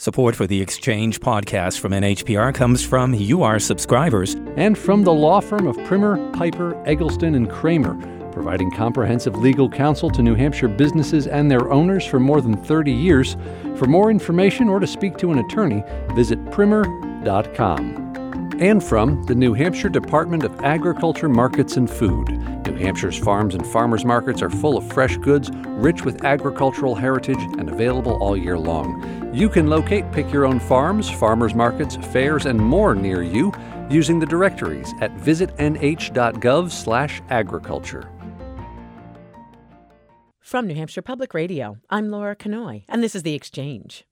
Support for the Exchange podcast from NHPR comes from you, our subscribers. And from the law firm of Primer, Piper, Eggleston, and Kramer, providing comprehensive legal counsel to New Hampshire businesses and their owners for more than 30 years. For more information or to speak to an attorney, visit primer.com. And from the New Hampshire Department of Agriculture, Markets, and Food. New Hampshire's farms and farmers markets are full of fresh goods, rich with agricultural heritage, and available all year long. You can locate Pick Your Own Farms, farmers markets, fairs, and more near you using the directories at visitnh.gov/agriculture. From New Hampshire Public Radio, I'm Laura Kanoy, and this is The Exchange.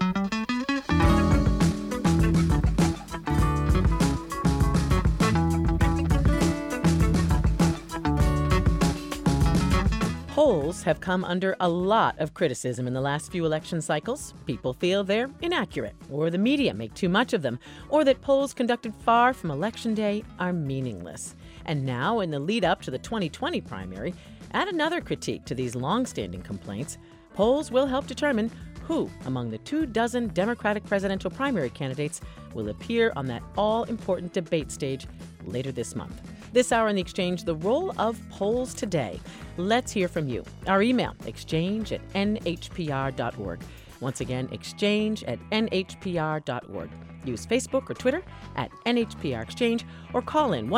Polls have come under a lot of criticism in the last few election cycles. People feel they're inaccurate, or the media make too much of them, or that polls conducted far from Election Day are meaningless. And now, in the lead up to the 2020 primary, add another critique to these long-standing complaints. Polls will help determine who, among the 24 Democratic presidential primary candidates, will appear on that all-important debate stage later this month. This hour in The Exchange, the role of polls today. Let's hear from you. Our email, exchange@nhpr.org. Once again, exchange@nhpr.org. Use Facebook or Twitter @NHPR Exchange or call in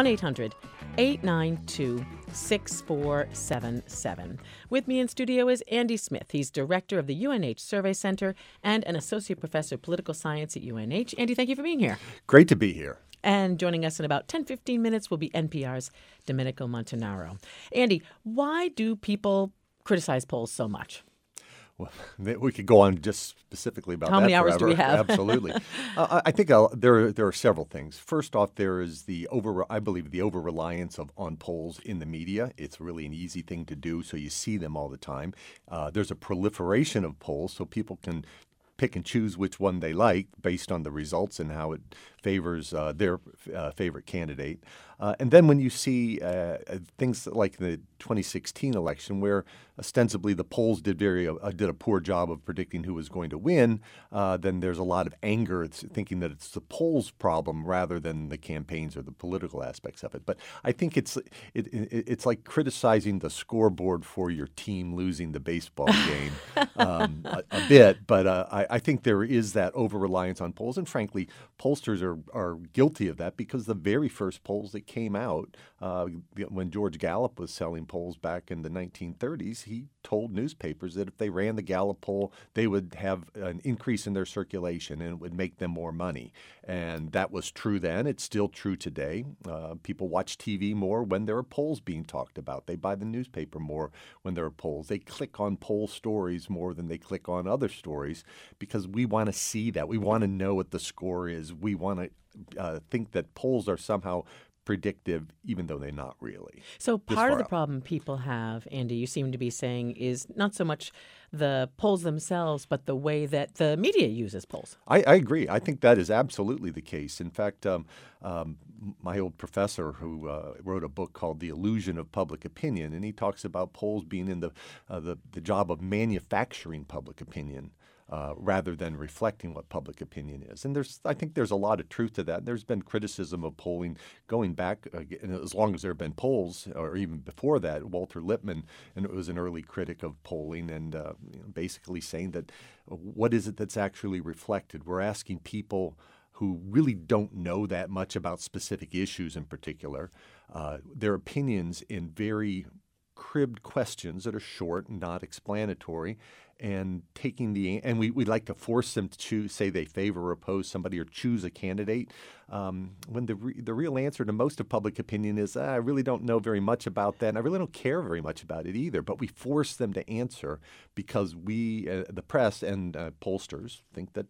1-800-892-6477. With me in studio is Andy Smith. He's director of the UNH Survey Center and an associate professor of political science at UNH. Andy, thank you for being here. Great to be here. And joining us in about 10-15 minutes will be NPR's Domenico Montanaro. Andy, why do people criticize polls so much? Well, we could go on just specifically about How that many hours forever. do we have? Absolutely. I think there are several things. First off, there is I believe the over-reliance on polls in the media. It's really an easy thing to do, so you see them all the time. There's a proliferation of polls, so people can pick and choose which one they like based on the results and how it favors their favorite candidate. And then when you see things like the 2016 election, where ostensibly the polls did a poor job of predicting who was going to win, then there's a lot of anger thinking that it's the polls' problem rather than the campaigns or the political aspects of it. But I think it's like criticizing the scoreboard for your team losing the baseball game a bit. But I think there is that over-reliance on polls. And frankly, pollsters are guilty of that because the very first polls that came out when George Gallup was selling polls back in the 1930s, he told newspapers that if they ran the Gallup poll, they would have an increase in their circulation and it would make them more money. And that was true then. It's still true today. People watch TV more when there are polls being talked about. They buy the newspaper more when there are polls. They click on poll stories more than they click on other stories because we want to see that. We want to know what the score is. We want to think that polls are somehow predictive, even though they're not really. So part of the problem people have, Andy, you seem to be saying, is not so much the polls themselves, but the way that the media uses polls. I agree. I think that is absolutely the case. In fact, my old professor who wrote a book called The Illusion of Public Opinion, and he talks about polls being in the job of manufacturing public opinion. Rather than reflecting what public opinion is. And I think there's a lot of truth to that. There's been criticism of polling going back as long as there have been polls, or even before that. Walter Lippmann was an early critic of polling and basically saying that what is it that's actually reflected? We're asking people who really don't know that much about specific issues in particular, their opinions in very cribbed questions that are short and not explanatory, and we'd like to force them to say they favor or oppose somebody or choose a candidate, when the real answer to most of public opinion is, I really don't know very much about that, and I really don't care very much about it either. But we force them to answer because we, the press and pollsters, think that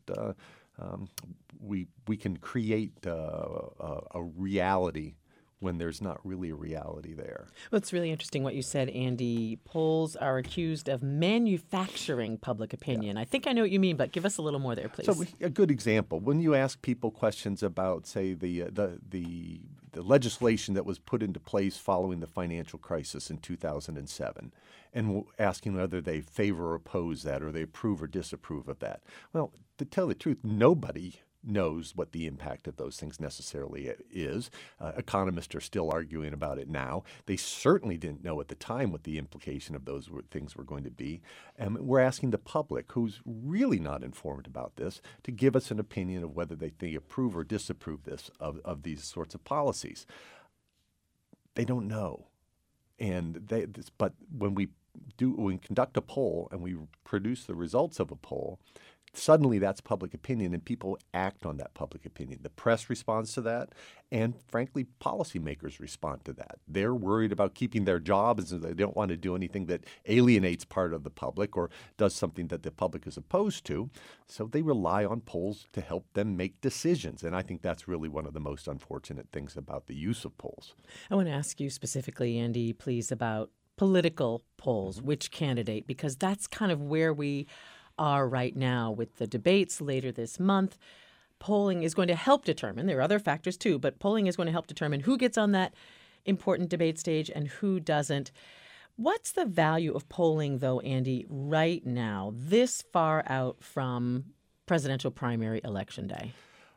we can create a reality when there's not really a reality there. Well, it's really interesting what you said, Andy. Polls are accused of manufacturing public opinion. Yeah. I think I know what you mean, but give us a little more there, please. So a good example, when you ask people questions about, say, the the legislation that was put into place following the financial crisis in 2007 and asking whether they favor or oppose that or they approve or disapprove of that. Well, to tell the truth, nobody knows what the impact of those things necessarily is. Economists are still arguing about it now. They certainly didn't know at the time what the implication of those things were going to be. And we're asking the public, who's really not informed about this, to give us an opinion of whether they approve or disapprove of these sorts of policies. They don't know. But when we conduct a poll and we produce the results of a poll, suddenly that's public opinion, and people act on that public opinion. The press responds to that, and frankly, policymakers respond to that. They're worried about keeping their jobs, and they don't want to do anything that alienates part of the public or does something that the public is opposed to. So they rely on polls to help them make decisions, and I think that's really one of the most unfortunate things about the use of polls. I want to ask you specifically, Andy, please, about political polls, which candidate, because that's kind of where we are right now with the debates later this month. Polling is going to help determine, there are other factors too, but polling is going to help determine who gets on that important debate stage and who doesn't. What's the value of polling, though, Andy, right now, this far out from presidential primary election day?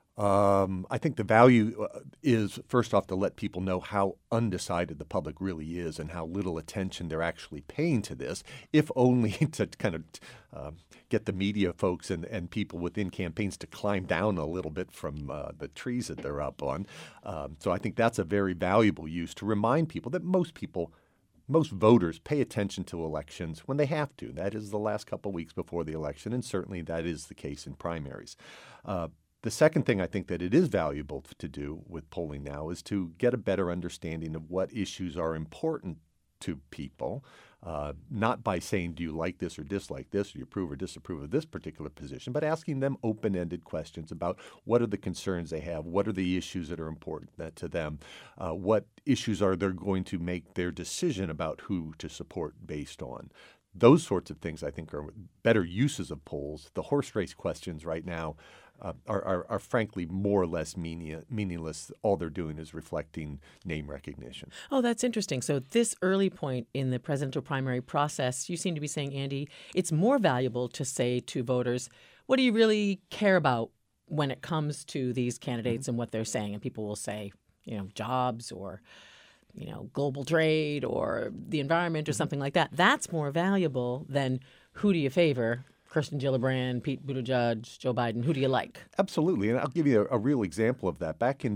I think the value is, first off, to let people know how undecided the public really is and how little attention they're actually paying to this, if only to kind of get the media folks and people within campaigns to climb down a little bit from the trees that they're up on. So I think that's a very valuable use to remind people that most voters pay attention to elections when they have to. That is the last couple of weeks before the election, and certainly that is the case in primaries. The second thing I think that it is valuable to do with polling now is to get a better understanding of what issues are important to people, not by saying, do you like this or dislike this, or do you approve or disapprove of this particular position, but asking them open-ended questions about what are the concerns they have, what are the issues that are important to them, what issues are they going to make their decision about who to support based on. Those sorts of things, I think, are better uses of polls. The horse race questions right now are frankly more or less meaningless. All they're doing is reflecting name recognition. Oh, that's interesting. So this early point in the presidential primary process, you seem to be saying, Andy, it's more valuable to say to voters, what do you really care about when it comes to these candidates and what they're saying? And people will say, jobs or global trade or the environment or something like that. That's more valuable than who do you favor? Kirsten Gillibrand, Pete Buttigieg, Joe Biden. Who do you like? Absolutely. And I'll give you a real example of that. Back in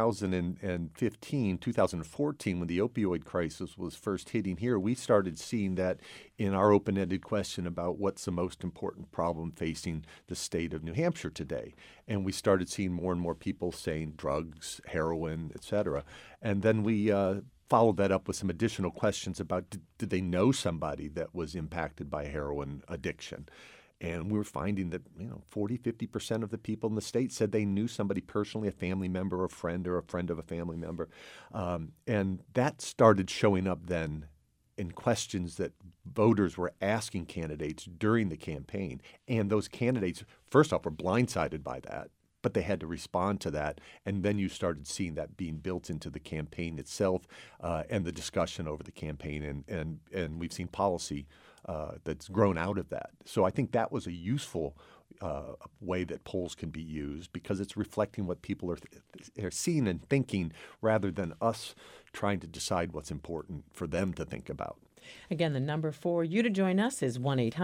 2014, when the opioid crisis was first hitting here, we started seeing that in our open-ended question about what's the most important problem facing the state of New Hampshire today. And we started seeing more and more people saying drugs, heroin, et cetera. And then we followed that up with some additional questions about did they know somebody that was impacted by heroin addiction? And we were finding that 40, 50% of the people in the state said they knew somebody personally, a family member, a friend, or a friend of a family member. And that started showing up then in questions that voters were asking candidates during the campaign. And those candidates, first off, were blindsided by that, but they had to respond to that. And then you started seeing that being built into the campaign itself and the discussion over the campaign. And we've seen policy that's grown out of that. So I think that was a useful way that polls can be used because it's reflecting what people are seeing and thinking rather than us trying to decide what's important for them to think about. Again, the number for you to join us is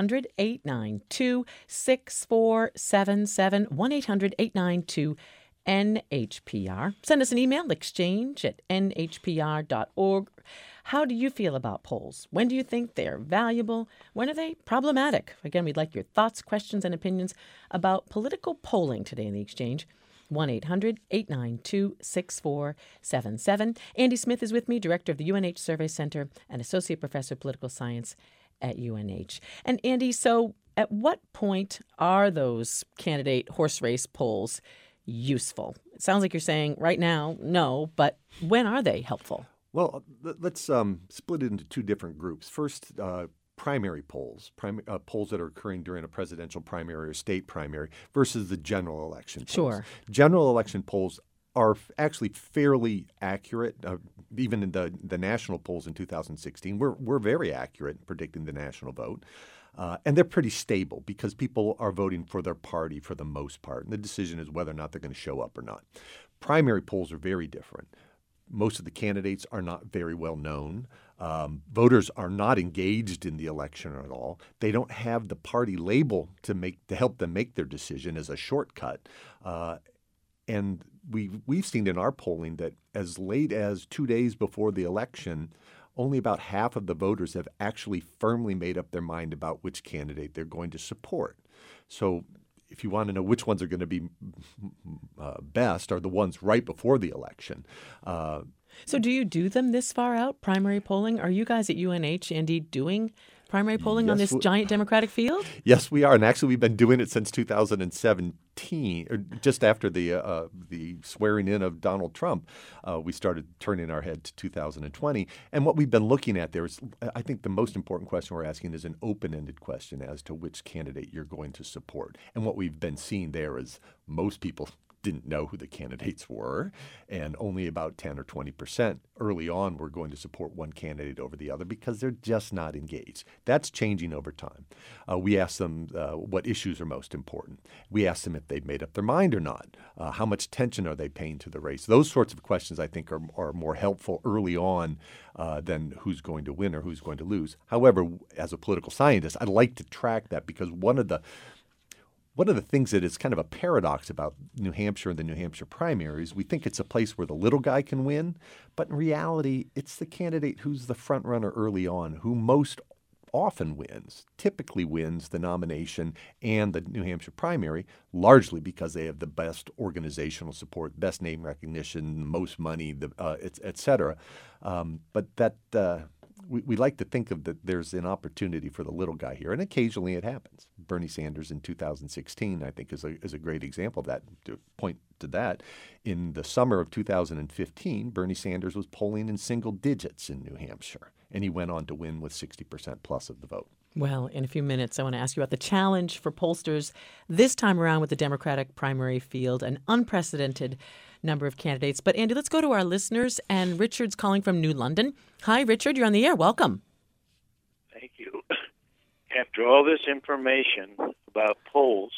1-800-892-6477, 1-800-892-NHPR. Send us an email, exchange@nhpr.org. How do you feel about polls? When do you think they're valuable? When are they problematic? Again, we'd like your thoughts, questions, and opinions about political polling today in the Exchange. 1-800-892-6477. Andy Smith is with me, director of the UNH Survey Center and associate professor of political science at UNH. And Andy, so at what point are those candidate horse race polls useful? It sounds like you're saying right now, no, but when are they helpful? Well, let's split it into two different groups. First, primary polls, polls that are occurring during a presidential primary or state primary versus the general election polls. Sure. General election polls are actually fairly accurate. Even in the national polls in 2016, we're very accurate in predicting the national vote. And they're pretty stable because people are voting for their party for the most part. And the decision is whether or not they're going to show up or not. Primary polls are very different. Most of the candidates are not very well known. Voters are not engaged in the election at all. They don't have the party label to help them make their decision as a shortcut. And we've seen in our polling that as late as 2 days before the election, only about half of the voters have actually firmly made up their mind about which candidate they're going to support. So if you want to know which ones are going to be best, are the ones right before the election. So do you do them this far out, primary polling? Are you guys at UNH, Andy, doing primary polling on this giant Democratic field? Yes, we are. And actually, we've been doing it since 2017, or just after the swearing in of Donald Trump. We started turning our head to 2020. And what we've been looking at there is, I think the most important question we're asking is an open-ended question as to which candidate you're going to support. And what we've been seeing there is most people didn't know who the candidates were, and only about 10 or 20% early on were going to support one candidate over the other because they're just not engaged. That's changing over time. We ask them what issues are most important. We ask them if they've made up their mind or not. How much attention are they paying to the race? Those sorts of questions, I think, are more helpful early on than who's going to win or who's going to lose. However, as a political scientist, I like to track that because one of the things that is kind of a paradox about New Hampshire and the New Hampshire primaries, we think it's a place where the little guy can win, but in reality, it's the candidate who's the front runner early on who most often wins, typically wins the nomination and the New Hampshire primary, largely because they have the best organizational support, best name recognition, most money, et cetera. But that we like to think of that there's an opportunity for the little guy here, and occasionally it happens. Bernie Sanders in 2016, I think, is a great example of that. To point to that, in the summer of 2015, Bernie Sanders was polling in single digits in New Hampshire, and he went on to win with 60% plus of the vote. Well, in a few minutes, I want to ask you about the challenge for pollsters this time around with the Democratic primary field, an unprecedented number of candidates. But Andy, let's go to our listeners. And Richard's calling from New London. Hi, Richard. You're on the air. Welcome. Thank you. After all this information about polls,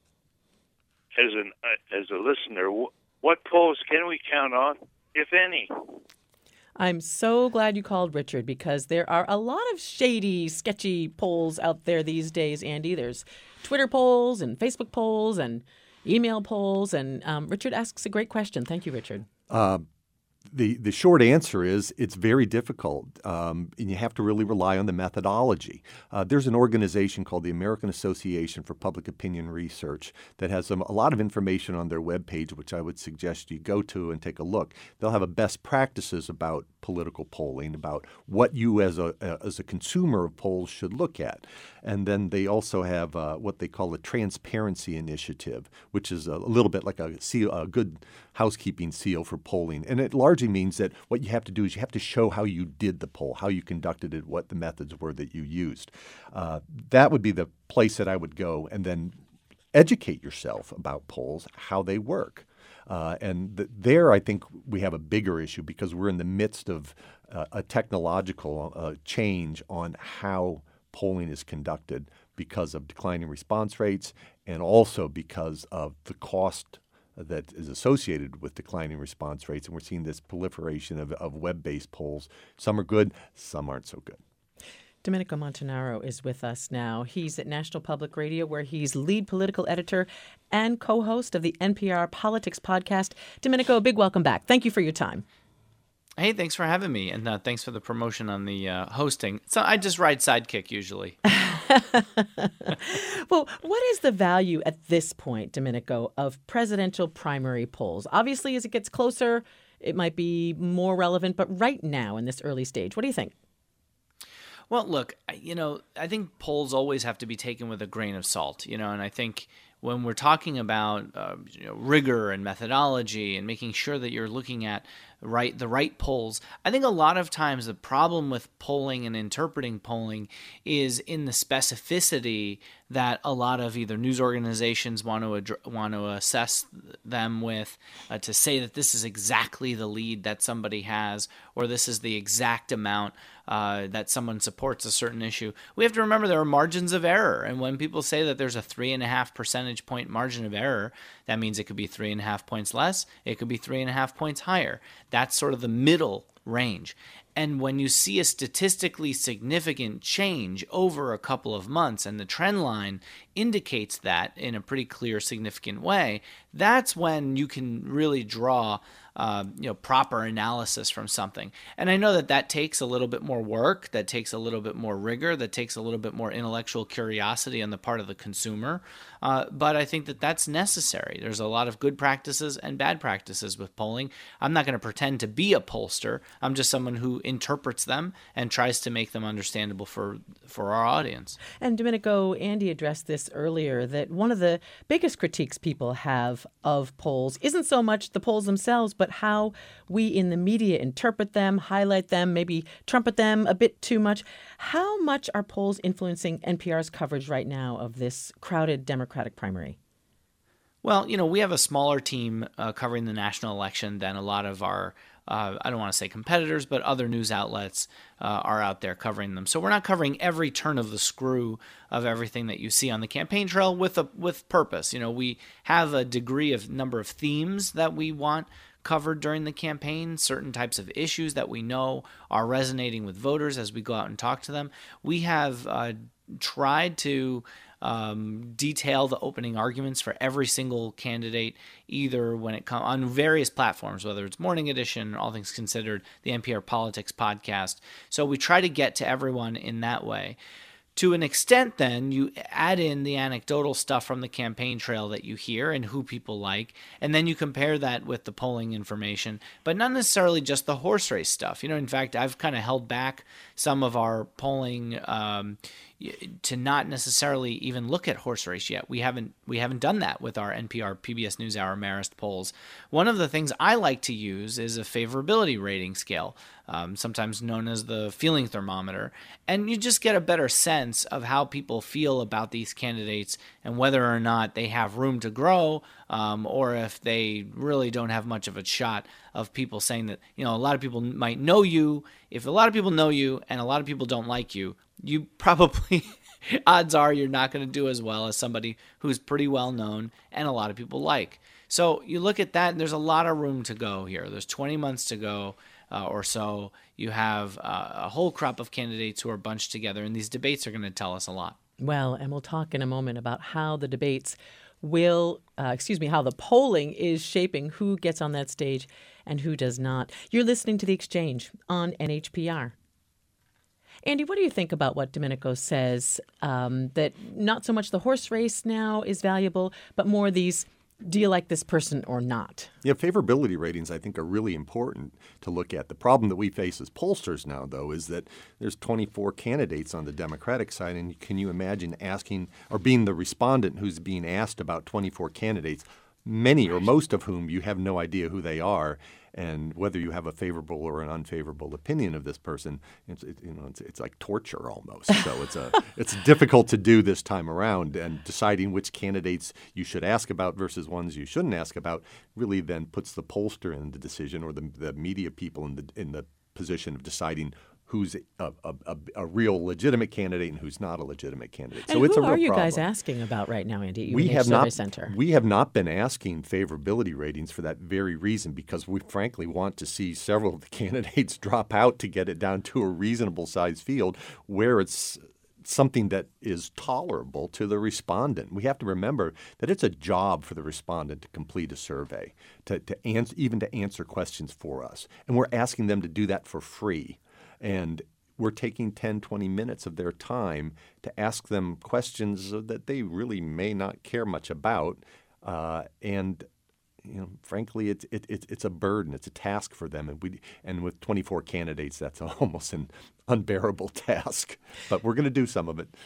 as a listener, what polls can we count on, if any? I'm so glad you called, Richard, because there are a lot of shady, sketchy polls out there these days, Andy. There's Twitter polls and Facebook polls and email polls. And Richard asks a great question. Thank you, Richard. The short answer is it's very difficult, and you have to really rely on the methodology. There's an organization called the American Association for Public Opinion Research that has a lot of information on their webpage, which I would suggest you go to and take a look. They'll have a best practices about political polling, about what you as a consumer of polls should look at. And then they also have what they call a transparency initiative, which is a little bit like a good housekeeping seal for polling. And it largely means that what you have to do is you have to show how you did the poll, how you conducted it, what the methods were that you used. That would be the place that I would go, and then educate yourself about polls, how they work. There, I think we have a bigger issue because we're in the midst of a technological change on how polling is conducted because of declining response rates and also because of the cost that is associated with declining response rates. And we're seeing this proliferation of web-based polls. Some are good, some aren't so good. Domenico Montanaro is with us now. He's at National Public Radio, where he's lead political editor and co-host of the NPR Politics podcast. Domenico, a big welcome back. Thank you for your time. Hey, thanks for having me, and thanks for the promotion on the hosting. So I just ride sidekick usually. Well, what is the value at this point, Domenico, of presidential primary polls? Obviously, as it gets closer, it might be more relevant, but right now in this early stage, what do you think? Well, look, I think polls always have to be taken with a grain of salt, and I think when we're talking about rigor and methodology and making sure that you're looking at the right polls. I think a lot of times the problem with polling and interpreting polling is in the specificity that a lot of either news organizations want to assess them with, to say that this is exactly the lead that somebody has, or this is the exact amount that someone supports a certain issue. We have to remember there are margins of error, and when people say that there's a 3.5 percentage point margin of error, that means it could be 3.5 points less, it could be 3.5 points higher. That's sort of the middle range. And when you see a statistically significant change over a couple of months and the trend line indicates that in a pretty clear, significant way, that's when you can really draw proper analysis from something. And I know that that takes a little bit more work, that takes a little bit more rigor, that takes a little bit more intellectual curiosity on the part of the consumer. But I think that that's necessary. There's a lot of good practices and bad practices with polling. I'm not going to pretend to be a pollster. I'm just someone who interprets them and tries to make them understandable for our audience. And Domenico, Andy addressed this earlier, that one of the biggest critiques people have of polls isn't so much the polls themselves, but how we in the media interpret them, highlight them, maybe trumpet them a bit too much. How much are polls influencing NPR's coverage right now of this crowded Democratic primary? Well, we have a smaller team covering the national election than a lot of our, I don't want to say competitors, but other news outlets are out there covering them. So we're not covering every turn of the screw of everything that you see on the campaign trail with purpose. We have a number of themes that we want covered during the campaign, certain types of issues that we know are resonating with voters as we go out and talk to them. We have tried to detail the opening arguments for every single candidate, either when it comes on various platforms, whether it's Morning Edition, All Things Considered, the NPR Politics podcast. So we try to get to everyone in that way. To an extent, then, you add in the anecdotal stuff from the campaign trail that you hear and who people like, and then you compare that with the polling information, but not necessarily just the horse race stuff. In fact, I've kind of held back some of our polling to not necessarily even look at horse race yet. We haven't done that with our NPR PBS NewsHour Marist polls. One of the things I like to use is a favorability rating scale, sometimes known as the feeling thermometer, and you just get a better sense of how people feel about these candidates and whether or not they have room to grow, or if they really don't have much of a shot of people saying that, a lot of people might know you. If a lot of people know you and a lot of people don't like you, you probably, odds are you're not going to do as well as somebody who's pretty well known and a lot of people like. So you look at that, and there's a lot of room to go here. There's 20 months to go or so. You have a whole crop of candidates who are bunched together, and these debates are going to tell us a lot. Well, and we'll talk in a moment about how the debates how the polling is shaping who gets on that stage and who does not. You're listening to The Exchange on NHPR. Andy, what do you think about what Domenico says, that not so much the horse race now is valuable, but more these, do you like this person or not? Yeah, favorability ratings, I think, are really important to look at. The problem that we face as pollsters now, though, is that there's 24 candidates on the Democratic side, and can you imagine asking or being the respondent who's being asked about 24 candidates, many or most of whom you have no idea who they are, and whether you have a favorable or an unfavorable opinion of this person, it's like torture almost. So it's difficult to do this time around, and deciding which candidates you should ask about versus ones you shouldn't ask about really then puts the pollster in the decision, or the media people in the position of deciding who's a real legitimate candidate and who's not a legitimate candidate. And so it's a real problem. Who are you guys asking about right now, Andy? We have not been asking favorability ratings for that very reason, because we frankly want to see several of the candidates drop out to get it down to a reasonable size field where it's something that is tolerable to the respondent. We have to remember that it's a job for the respondent to complete a survey, to answer questions for us. And we're asking them to do that for free. And we're taking 10, 20 minutes of their time to ask them questions that they really may not care much about. Frankly, it's a burden. It's a task for them. And with 24 candidates, that's almost an unbearable task. But we're going to do some of it.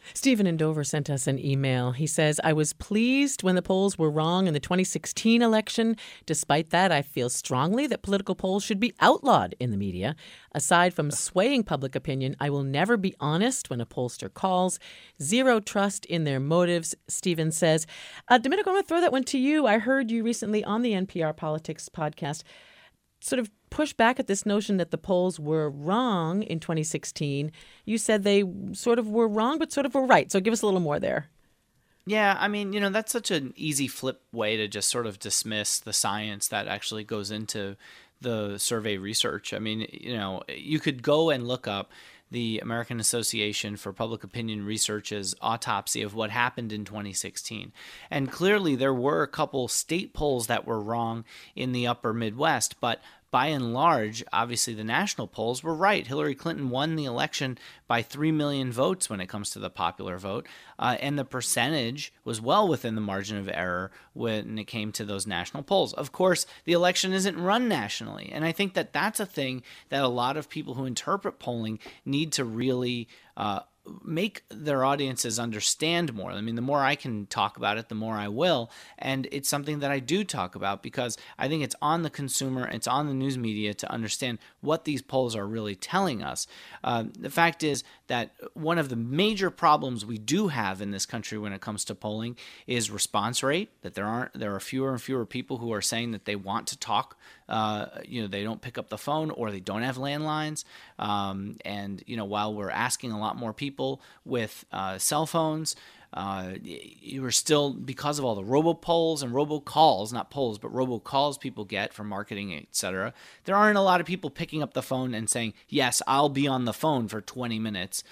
Stephen in Dover sent us an email. He says, I was pleased when the polls were wrong in the 2016 election. Despite that, I feel strongly that political polls should be outlawed in the media. Aside from swaying public opinion, I will never be honest when a pollster calls. Zero trust in their motives, Stephen says. Domenico, I'm going to throw that one to you. I heard you recently on the NPR Politics podcast sort of push back at this notion that the polls were wrong in 2016. You said they sort of were wrong, but sort of were right. So give us a little more there. Yeah, I mean, that's such an easy flip way to just sort of dismiss the science that actually goes into the survey research. I mean, you could go and look up the American Association for Public Opinion Research's autopsy of what happened in 2016. And clearly there were a couple state polls that were wrong in the upper Midwest, but by and large, obviously the national polls were right. Hillary Clinton won the election by 3 million votes when it comes to the popular vote, and the percentage was well within the margin of error when it came to those national polls. Of course, the election isn't run nationally, and I think that that's a thing that a lot of people who interpret polling need to really make their audiences understand more. I mean, the more I can talk about it, the more I will. And it's something that I do talk about because I think it's on the consumer, it's on the news media to understand what these polls are really telling us. The fact is that one of the major problems we do have in this country when it comes to polling is response rate, that there are fewer and fewer people who are saying that they want to talk. They don't pick up the phone or they don't have landlines. And while we're asking a lot more people with cell phones, you are still, because of all the robopolls and robocalls, not polls, but robocalls people get for marketing, etc., there aren't a lot of people picking up the phone and saying, yes, I'll be on the phone for 20 minutes,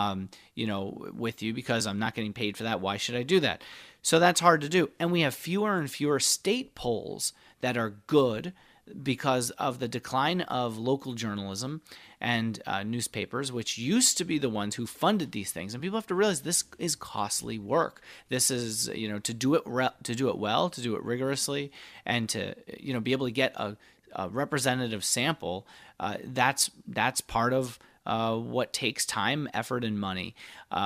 with you because I'm not getting paid for that. Why should I do that? So that's hard to do. And we have fewer and fewer state polls that are good because of the decline of local journalism and newspapers, which used to be the ones who funded these things. And people have to realize this is costly work. This is, to do it well, to do it rigorously, and to, be able to get a representative sample. That's part of what takes time, effort, and money.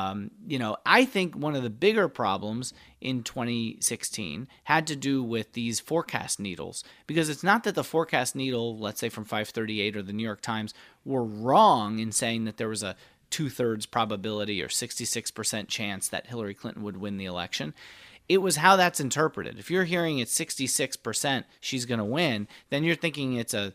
I think one of the bigger problems in 2016 had to do with these forecast needles, because it's not that the forecast needle, let's say from 538 or the New York Times, were wrong in saying that there was a 2/3 probability or 66% chance that Hillary Clinton would win the election. It was how that's interpreted. If you're hearing it's 66% she's going to win, then you're thinking it's a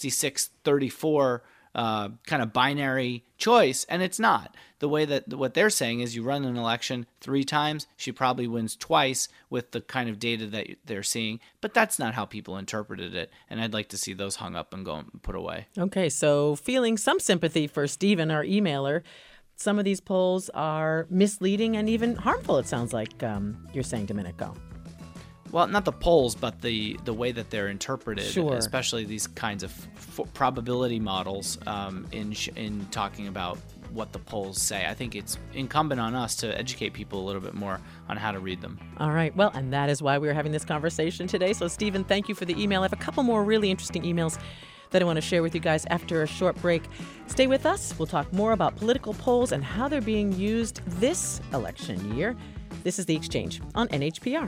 66-34 kind of binary choice, and it's not. The way that what they're saying is you run an election 3 times, she probably wins twice with the kind of data that they're seeing, but that's not how people interpreted it, and I'd like to see those hung up and go and put away. Okay, so feeling some sympathy for Stephen, our emailer. Some of these polls are misleading and even harmful, it sounds like you're saying, Domenico. Well, not the polls, but the way that they're interpreted, sure. Especially these kinds of probability models in talking about what the polls say. I think it's incumbent on us to educate people a little bit more on how to read them. All right. Well, and that is why we're having this conversation today. So, Stephen, thank you for the email. I have a couple more really interesting emails that I want to share with you guys after a short break. Stay with us. We'll talk more about political polls and how they're being used this election year. This is The Exchange on NHPR.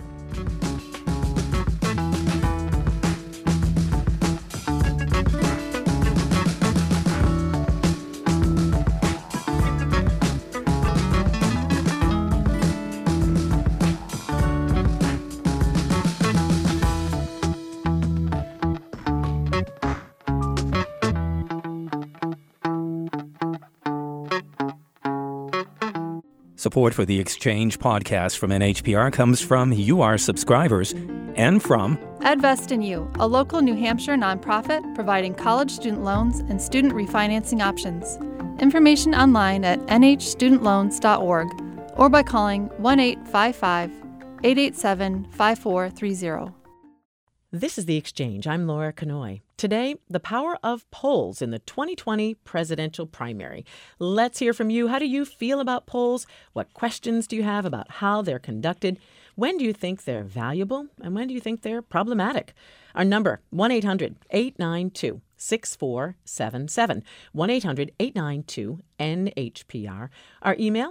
Support for the Exchange podcast from NHPR comes from you, our subscribers, and from Edvest in You, a local New Hampshire nonprofit providing college student loans and student refinancing options. Information online at nhstudentloans.org or by calling 1-855-887-5430. This is The Exchange. I'm Laura Kanoy. Today, the power of polls in the 2020 presidential primary. Let's hear from you. How do you feel about polls? What questions do you have about how they're conducted? When do you think they're valuable, and when do you think they're problematic? Our number, 1-800-892-6477, 1-800-892-NHPR. Our email,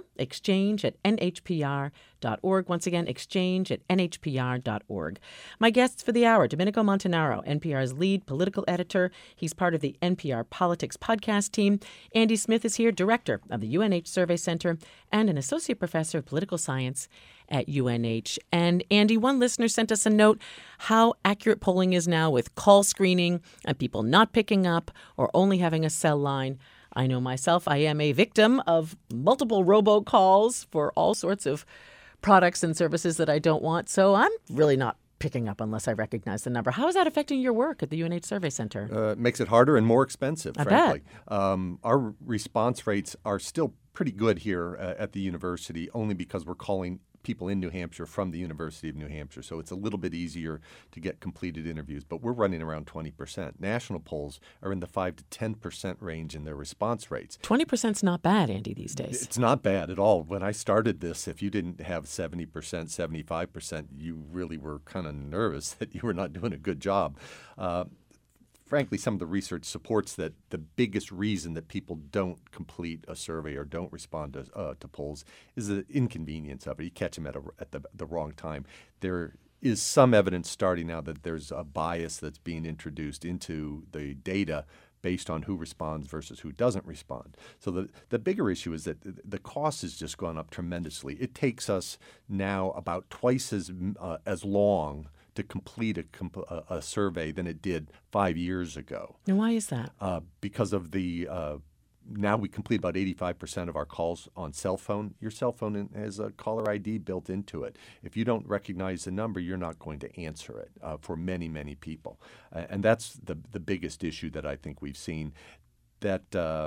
exchange@nhpr.org. Once again, exchange@nhpr.org. My guests for the hour, Domenico Montanaro, NPR's lead political editor. He's part of the NPR Politics podcast team. Andy Smith is here, director of the UNH Survey Center and an associate professor of political science at UNH. And Andy, one listener sent us a note how accurate polling is now with call screening and people not picking up or only having a cell line. I know myself, I am a victim of multiple robocalls for all sorts of products and services that I don't want. So I'm really not picking up unless I recognize the number. How is that affecting your work at the UNH Survey Center? It makes it harder and more expensive, frankly. Bet. Our response rates are still pretty good here at the university, only because we're calling people in New Hampshire from the University of New Hampshire. So it's a little bit easier to get completed interviews, but we're running around 20%. National polls are in the 5 to 10% range in their response rates. 20%'s not bad, Andy, these days. It's not bad at all. When I started this, if you didn't have 70%, 75%, you really were kind of nervous that you were not doing a good job. Frankly, some of the research supports that the biggest reason that people don't complete a survey or don't respond to polls is the inconvenience of it. You catch them at the wrong time. There is some evidence starting now that there's a bias that's being introduced into the data based on who responds versus who doesn't respond. So the bigger issue is that the cost has just gone up tremendously. It takes us now about twice as long to complete a survey than it did 5 years ago. And why is that? Because of the now we complete about 85% of our calls on cell phone. Your cell phone has a caller ID built into it. If you don't recognize the number, you're not going to answer it for many, many people. And that's the biggest issue that I think we've seen that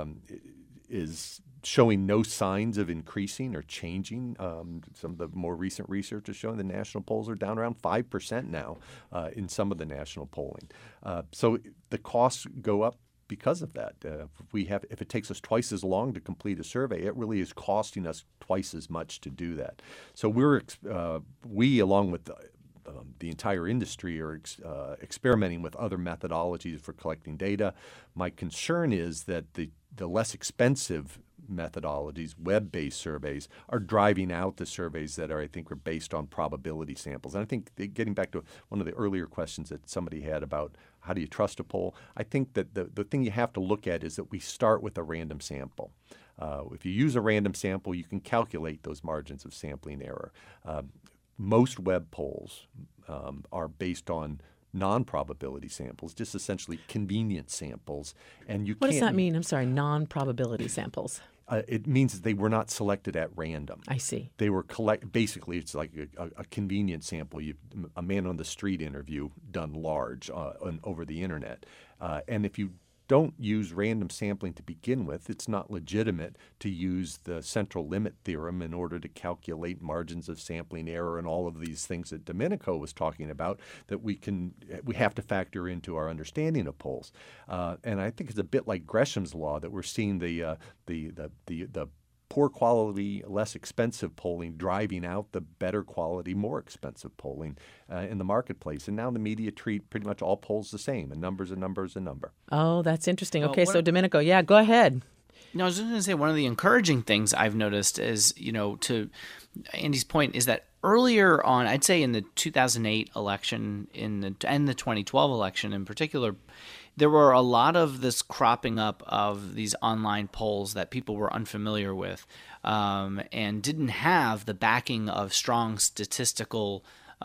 is showing no signs of increasing or changing. Some of the more recent research is showing the national polls are down around 5% now in some of the national polling. So the costs go up because of that. If it takes us twice as long to complete a survey, it really is costing us twice as much to do that. So we along with the entire industry are experimenting with other methodologies for collecting data. My concern is that the less expensive methodologies, web-based surveys, are driving out the surveys that I think are based on probability samples. And I think getting back to one of the earlier questions that somebody had about how do you trust a poll, I think that the thing you have to look at is that we start with a random sample. If you use a random sample, you can calculate those margins of sampling error. Most web polls are based on non-probability samples, just essentially convenience samples. And What does that mean? I'm sorry, non-probability samples. It means that they were not selected at random. I see. They were basically, it's like a convenience sample. A man on the street interview done large over the internet. And if you don't use random sampling to begin with, it's not legitimate to use the central limit theorem in order to calculate margins of sampling error and all of these things that Domenico was talking about that we have to factor into our understanding of polls. And I think it's a bit like Gresham's law that we're seeing the poor quality, less expensive polling driving out the better quality, more expensive polling in the marketplace. And now the media treat pretty much all polls the same. A number's a number's a number. Oh, that's interesting. Okay, so Domenico, go ahead. No, I was just going to say one of the encouraging things I've noticed is, to Andy's point, is that earlier on, I'd say in the 2008 election and the 2012 election in particular, there were a lot of this cropping up of these online polls that people were unfamiliar with and didn't have the backing of strong statistical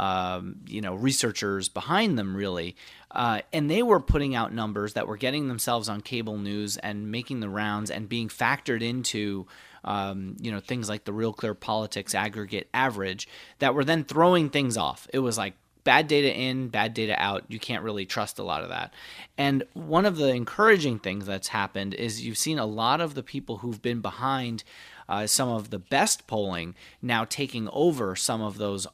researchers behind them, really. And they were putting out numbers that were getting themselves on cable news and making the rounds and being factored into things like the Real Clear Politics aggregate average that were then throwing things off. It was like bad data in, bad data out. You can't really trust a lot of that. And one of the encouraging things that's happened is you've seen a lot of the people who've been behind some of the best polling now taking over some of those,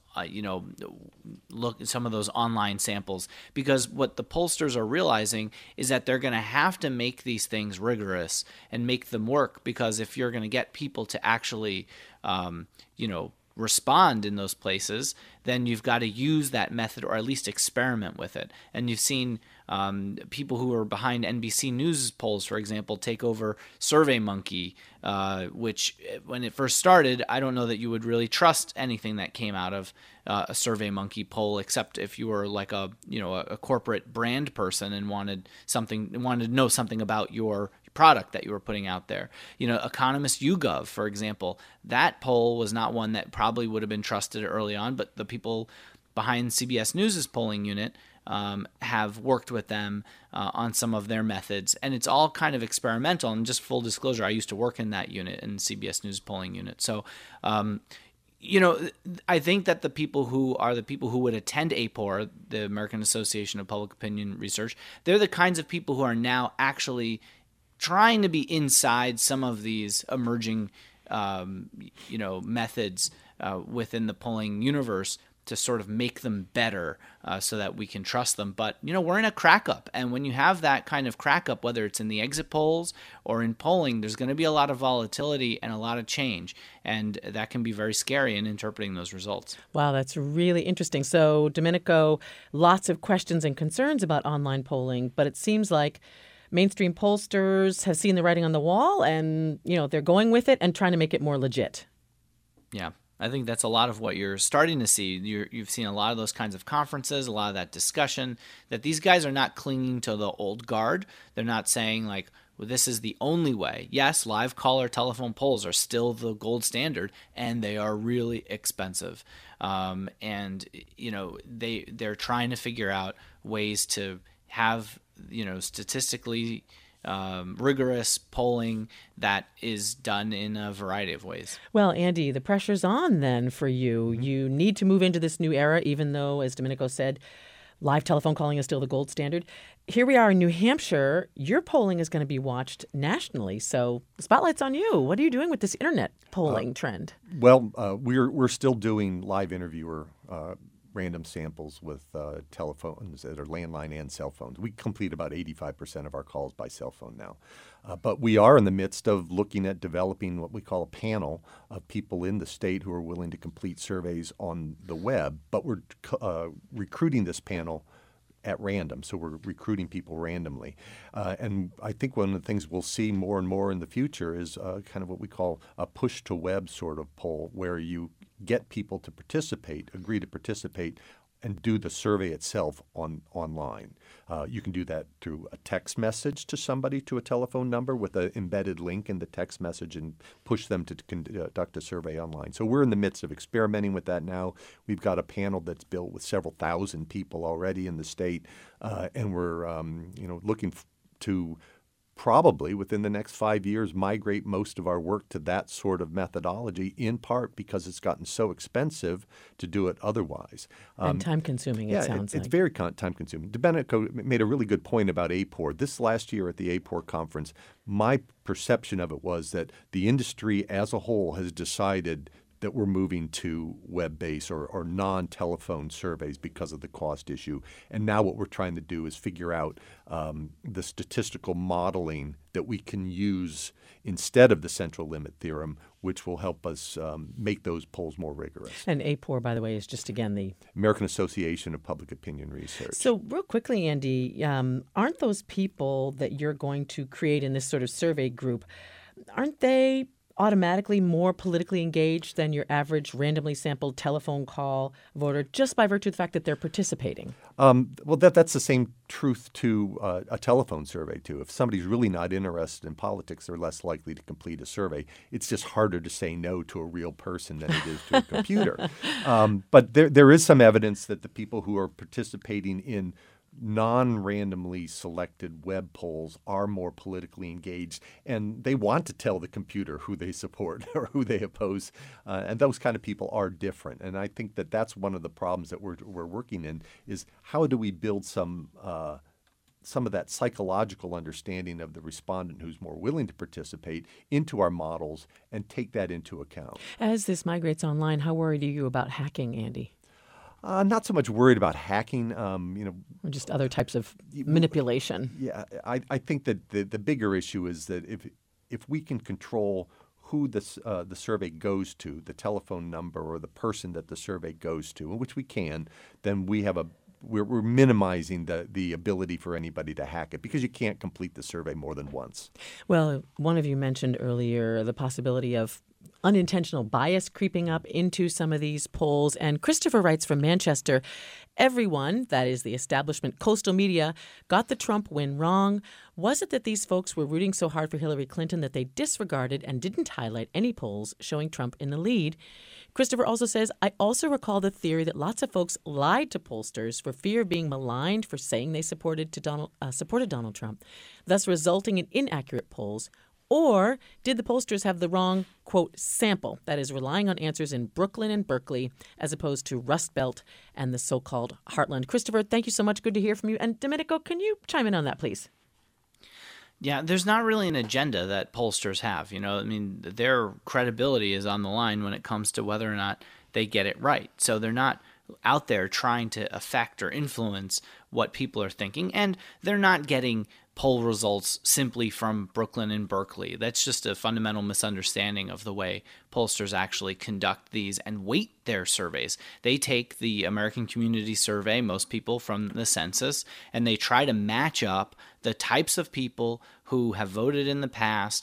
some of those online samples, because what the pollsters are realizing is that they're going to have to make these things rigorous and make them work, because if you're going to get people to actually, respond in those places, then you've got to use that method or at least experiment with it. And you've seen people who are behind NBC News polls, for example, take over SurveyMonkey, which when it first started, I don't know that you would really trust anything that came out of a SurveyMonkey poll, except if you were like a corporate brand person and wanted to know something about your product that you were putting out there. Economist YouGov, for example, that poll was not one that probably would have been trusted early on, but the people behind CBS News' polling unit have worked with them on some of their methods, and it's all kind of experimental. And just full disclosure, I used to work in that unit, in CBS News polling unit. So, I think that the people who would attend APOR, the American Association of Public Opinion Research, they're the kinds of people who are now actually trying to be inside some of these emerging, methods within the polling universe to sort of make them better so that we can trust them. But, we're in a crack-up. And when you have that kind of crack-up, whether it's in the exit polls or in polling, there's going to be a lot of volatility and a lot of change. And that can be very scary in interpreting those results. Wow, that's really interesting. So, Domenico, lots of questions and concerns about online polling, but it seems like mainstream pollsters have seen the writing on the wall and, they're going with it and trying to make it more legit. Yeah. I think that's a lot of what you're starting to see. You've seen a lot of those kinds of conferences, a lot of that discussion, that these guys are not clinging to the old guard. They're not saying like, well, this is the only way. Yes, live caller telephone polls are still the gold standard, and they are really expensive. They're trying to figure out ways to have, statistically rigorous polling that is done in a variety of ways. Well, Andy, the pressure's on then for you. Mm-hmm. You need to move into this new era, even though, as Domenico said, live telephone calling is still the gold standard. Here we are in New Hampshire. Your polling is going to be watched nationally, so the spotlight's on you. What are you doing with this internet polling trend? Well, we're still doing live interviewer random samples with telephones that are landline and cell phones. We complete about 85% of our calls by cell phone now. But we are in the midst of looking at developing what we call a panel of people in the state who are willing to complete surveys on the web. But we're recruiting this panel at random. So we're recruiting people randomly. And I think one of the things we'll see more and more in the future is kind of what we call a push-to-web sort of poll, where you get people to participate, agree to participate, and do the survey itself online. You can do that through a text message to somebody, to a telephone number with an embedded link in the text message, and push them to conduct a survey online. So we're in the midst of experimenting with that now. We've got a panel that's built with several thousand people already in the state, and we're looking to probably within the next 5 years migrate most of our work to that sort of methodology, in part because it's gotten so expensive to do it otherwise. And time-consuming, it sounds like. It's very time-consuming. Domenico made a really good point about APOR. This last year at the APOR conference, my perception of it was that the industry as a whole has decided that we're moving to web-based or non-telephone surveys because of the cost issue. And now what we're trying to do is figure out the statistical modeling that we can use instead of the central limit theorem, which will help us make those polls more rigorous. And APOR, by the way, is just, again, the American Association of Public Opinion Research. So real quickly, Andy, aren't those people that you're going to create in this sort of survey group, aren't they automatically more politically engaged than your average randomly sampled telephone call voter just by virtue of the fact that they're participating? Well, that's the same truth to a telephone survey, too. If somebody's really not interested in politics, they're less likely to complete a survey. It's just harder to say no to a real person than it is to a computer. But there is some evidence that the people who are participating in non-randomly selected web polls are more politically engaged, and they want to tell the computer who they support or who they oppose, and those kind of people are different. And I think that that's one of the problems that we're working in, is how do we build some of that psychological understanding of the respondent who's more willing to participate into our models and take that into account. As this migrates online, how worried are you about hacking, Andy? Not so much worried about hacking, or just other types of manipulation. Yeah, I think that the bigger issue is that if we can control who the survey goes to, the telephone number or the person that the survey goes to, in which we can, then we're minimizing the ability for anybody to hack it, because you can't complete the survey more than once. Well, one of you mentioned earlier the possibility of unintentional bias creeping up into some of these polls. And Christopher writes from Manchester, everyone, that is the establishment coastal media, got the Trump win wrong. Was it that these folks were rooting so hard for Hillary Clinton that they disregarded and didn't highlight any polls showing Trump in the lead? Christopher also says, I also recall the theory that lots of folks lied to pollsters for fear of being maligned for saying they supported Donald Trump, thus resulting in inaccurate polls. Or did the pollsters have the wrong, quote, sample, that is, relying on answers in Brooklyn and Berkeley as opposed to Rust Belt and the so-called Heartland? Christopher, thank you so much. Good to hear from you. And Domenico, can you chime in on that, please? Yeah, there's not really an agenda that pollsters have. I mean, their credibility is on the line when it comes to whether or not they get it right. So they're not out there trying to affect or influence what people are thinking, and they're not getting poll results simply from Brooklyn and Berkeley. That's just a fundamental misunderstanding of the way pollsters actually conduct these and weight their surveys. They take the American Community Survey, most people from the census, and they try to match up the types of people who have voted in the past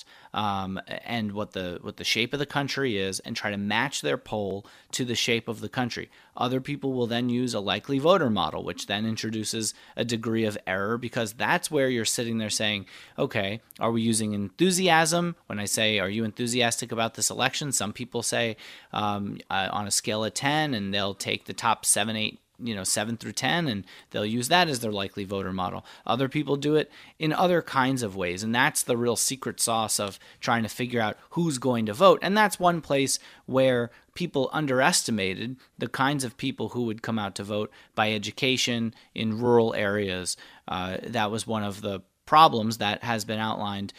and what the shape of the country is, and try to match their poll to the shape of the country. Other people will then use a likely voter model, which then introduces a degree of error, because that's where you're sitting there saying, okay, are we using enthusiasm? When I say, are you enthusiastic about this election? Some people say on a scale of 10, and they'll take the top 7 through 10, and they'll use that as their likely voter model. Other people do it in other kinds of ways, and that's the real secret sauce of trying to figure out who's going to vote. And that's one place where people underestimated the kinds of people who would come out to vote by education in rural areas. That was one of the problems that has been outlined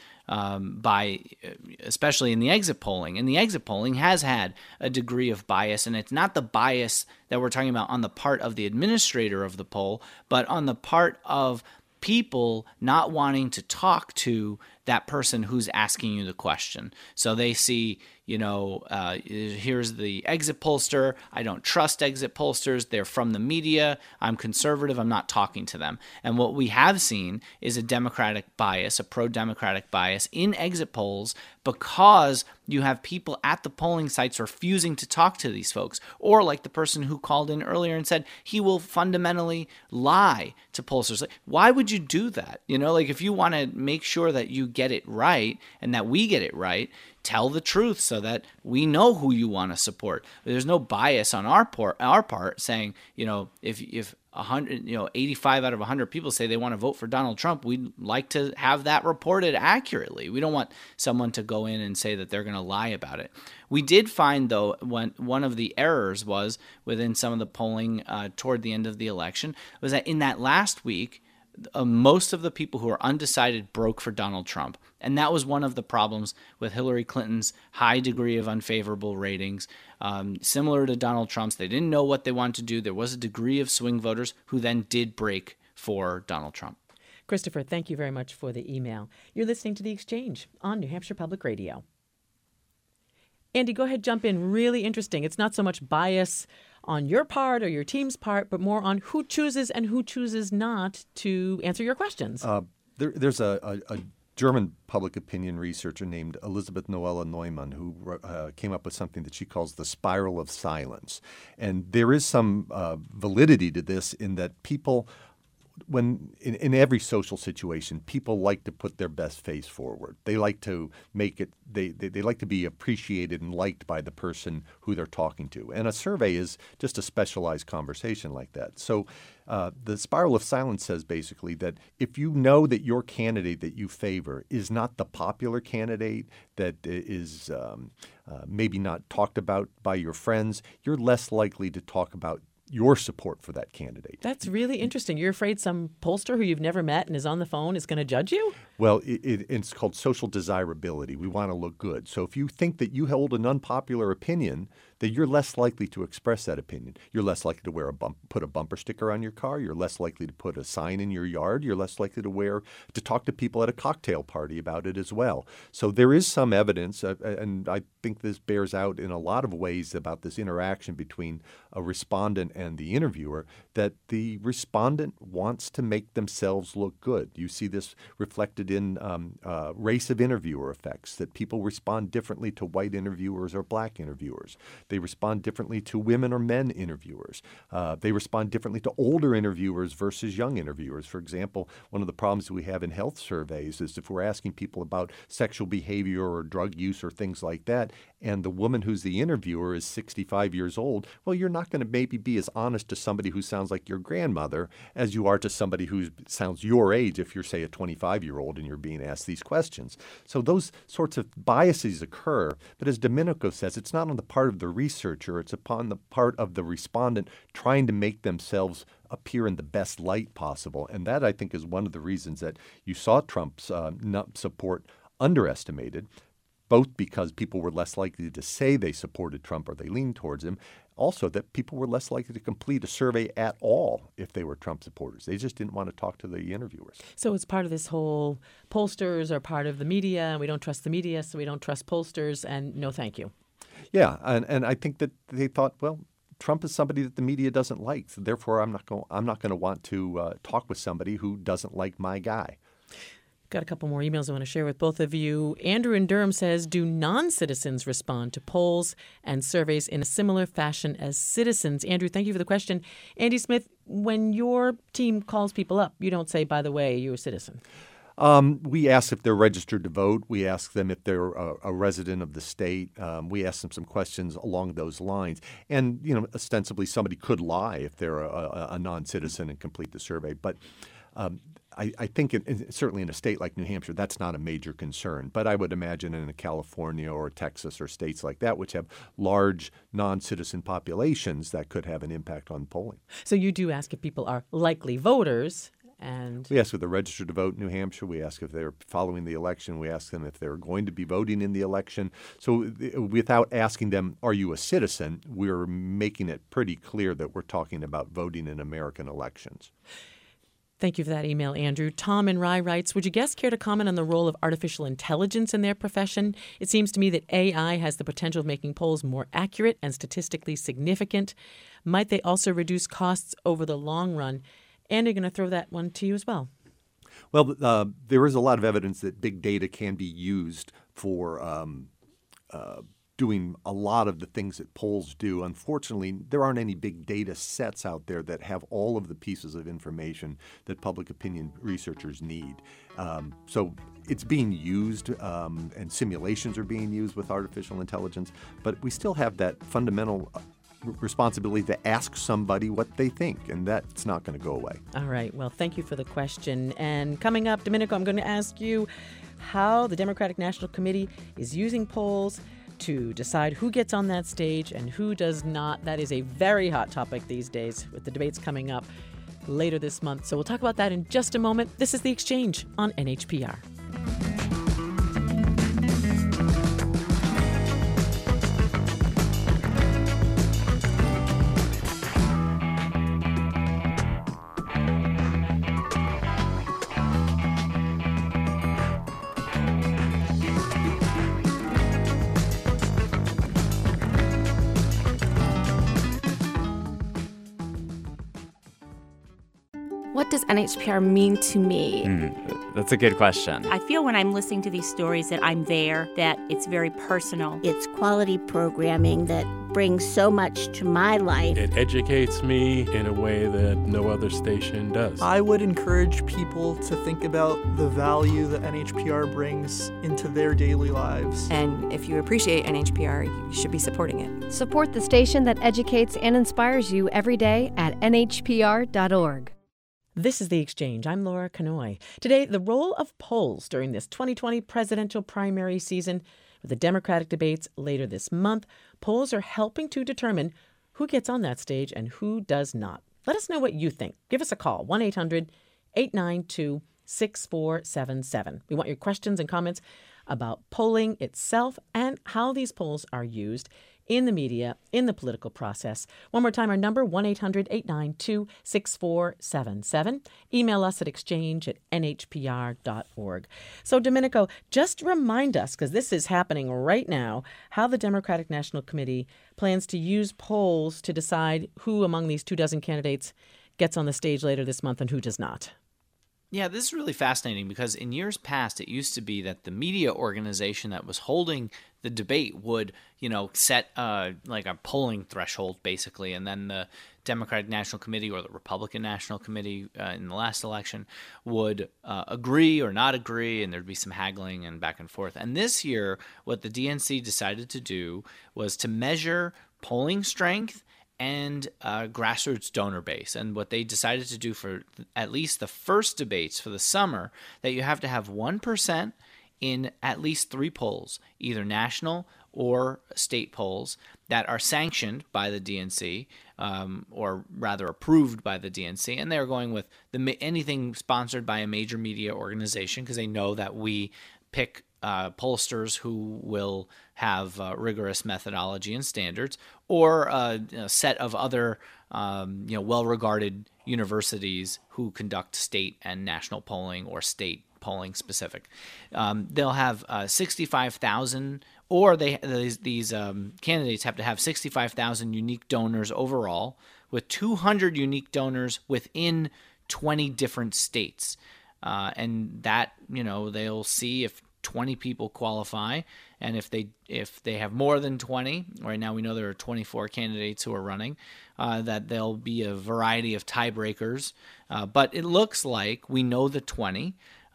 especially in the exit polling. And the exit polling has had a degree of bias, and it's not the bias that we're talking about on the part of the administrator of the poll, but on the part of people not wanting to talk to that person who's asking you the question. So they see, here's the exit pollster. I don't trust exit pollsters. They're from the media. I'm conservative. I'm not talking to them. And what we have seen is a Democratic bias, a pro-Democratic bias in exit polls, because you have people at the polling sites refusing to talk to these folks. Or like the person who called in earlier and said he will fundamentally lie to pollsters. Like, why would you do that? If you want to make sure that you get it right and that we get it right, tell the truth so that we know who you want to support. There's no bias on our part saying, if 85 out of 100 people say they want to vote for Donald Trump, we'd like to have that reported accurately. We don't want someone to go in and say that they're going to lie about it. We did find, though, one of the errors was within some of the polling toward the end of the election was that in that last week, most of the people who were undecided broke for Donald Trump. And that was one of the problems with Hillary Clinton's high degree of unfavorable ratings. Similar to Donald Trump's, they didn't know what they wanted to do. There was a degree of swing voters who then did break for Donald Trump. Christopher, thank you very much for the email. You're listening to The Exchange on New Hampshire Public Radio. Andy, go ahead, jump in. Really interesting. It's not so much bias on your part or your team's part, but more on who chooses and who chooses not to answer your questions. There's a German public opinion researcher named Elisabeth Noella Neumann who came up with something that she calls the spiral of silence. And there is some validity to this in that people, when in every social situation, people like to put their best face forward. They like to make it. They like to be appreciated and liked by the person who they're talking to. And a survey is just a specialized conversation like that. So the spiral of silence says basically that if you know that your candidate that you favor is not the popular candidate, that is maybe not talked about by your friends, you're less likely to talk about your support for that candidate. That's really interesting. You're afraid some pollster who you've never met and is on the phone is going to judge you? Well, it's called social desirability. We want to look good. So if you think that you hold an unpopular opinion, that you're less likely to express that opinion. You're less likely to put a bumper sticker on your car. You're less likely to put a sign in your yard. You're less likely to talk to people at a cocktail party about it as well. So there is some evidence, and I think this bears out in a lot of ways about this interaction between a respondent and the interviewer, that the respondent wants to make themselves look good. You see this reflected in race of interviewer effects, that people respond differently to white interviewers or black interviewers. They respond differently to women or men interviewers. They respond differently to older interviewers versus young interviewers. For example, one of the problems we have in health surveys is if we're asking people about sexual behavior or drug use or things like that, and the woman who's the interviewer is 65 years old, well, you're not going to maybe be as honest to somebody who sounds like your grandmother as you are to somebody who sounds your age if you're, say, a 25-year-old and you're being asked these questions. So those sorts of biases occur. But as Domenico says, it's not on the part of the researcher, it's upon the part of the respondent trying to make themselves appear in the best light possible. And that, I think, is one of the reasons that you saw Trump's support underestimated, both because people were less likely to say they supported Trump or they leaned towards him, also that people were less likely to complete a survey at all if they were Trump supporters. They just didn't want to talk to the interviewers. So it's part of this whole pollsters are part of the media, and we don't trust the media, so we don't trust pollsters, and no thank you. Yeah, and I think that they thought, well, Trump is somebody that the media doesn't like, so therefore I'm not going to want to talk with somebody who doesn't like my guy. Got a couple more emails I want to share with both of you. Andrew in Durham says, do non-citizens respond to polls and surveys in a similar fashion as citizens? Andrew, thank you for the question. Andy Smith, when your team calls people up, you don't say, by the way, you're a citizen. We ask if they're registered to vote. We ask them if they're a resident of the state. We ask them some questions along those lines. And, ostensibly somebody could lie if they're a non-citizen and complete the survey. But I think certainly in a state like New Hampshire, that's not a major concern. But I would imagine in California or Texas or states like that, which have large non-citizen populations, that could have an impact on polling. So you do ask if people are likely voters. And we ask if they're registered to vote in New Hampshire. We ask if they're following the election. We ask them if they're going to be voting in the election. So without asking them, are you a citizen, we're making it pretty clear that we're talking about voting in American elections. Thank you for that email, Andrew. Tom in Rye writes, would you guests care to comment on the role of artificial intelligence in their profession? It seems to me that AI has the potential of making polls more accurate and statistically significant. Might they also reduce costs over the long run? And I'm going to throw that one to you as well. Well, there is a lot of evidence that big data can be used for doing a lot of the things that polls do. Unfortunately, there aren't any big data sets out there that have all of the pieces of information that public opinion researchers need. So it's being used, and simulations are being used with artificial intelligence, but we still have that fundamental responsibility to ask somebody what they think, and that's not going to go away. All right. Well, thank you for the question. And coming up, Domenico, I'm going to ask you how the Democratic National Committee is using polls to decide who gets on that stage and who does not. That is a very hot topic these days with the debates coming up later this month. So we'll talk about that in just a moment. This is The Exchange on NHPR. What does NHPR mean to me? That's a good question. I feel when I'm listening to these stories that I'm there, that it's very personal. It's quality programming that brings so much to my life. It educates me in a way that no other station does. I would encourage people to think about the value that NHPR brings into their daily lives. And if you appreciate NHPR, you should be supporting it. Support the station that educates and inspires you every day at nhpr.org. This is The Exchange. I'm Laura Canoy. Today, the role of polls during this 2020 presidential primary season. With the Democratic debates later this month, polls are helping to determine who gets on that stage and who does not. Let us know what you think. Give us a call, 1-800-892-6477. We want your questions and comments about polling itself and how these polls are used in the media, in the political process. One more time, our number, 1-800-892-6477. Email us at exchange@nhpr.org. So, Domenico, just remind us, because this is happening right now, how the Democratic National Committee plans to use polls to decide who among these 24 candidates gets on the stage later this month and who does not. Yeah, this is really fascinating because in years past, it used to be that the media organization that was holding the debate would, set like a polling threshold, basically, and then the Democratic National Committee or the Republican National Committee in the last election would agree or not agree, and there'd be some haggling and back and forth. And this year, what the DNC decided to do was to measure polling strength and grassroots donor base. And what they decided to do for at least the first debates for the summer, that you have to have 1% in at least 3 polls, either national or state polls, that are sanctioned by the DNC, or rather approved by the DNC. And they're going with anything sponsored by a major media organization, because they know that we pick pollsters who will have rigorous methodology and standards, or a set of other well-regarded universities who conduct state and national polling or state polling specific. They'll have 65,000, or these candidates have to have 65,000 unique donors overall, with 200 unique donors within 20 different states. And that, they'll see if 20 people qualify, and if they have more than 20, right now we know there are 24 candidates who are running, that there'll be a variety of tiebreakers. But it looks like we know the 20,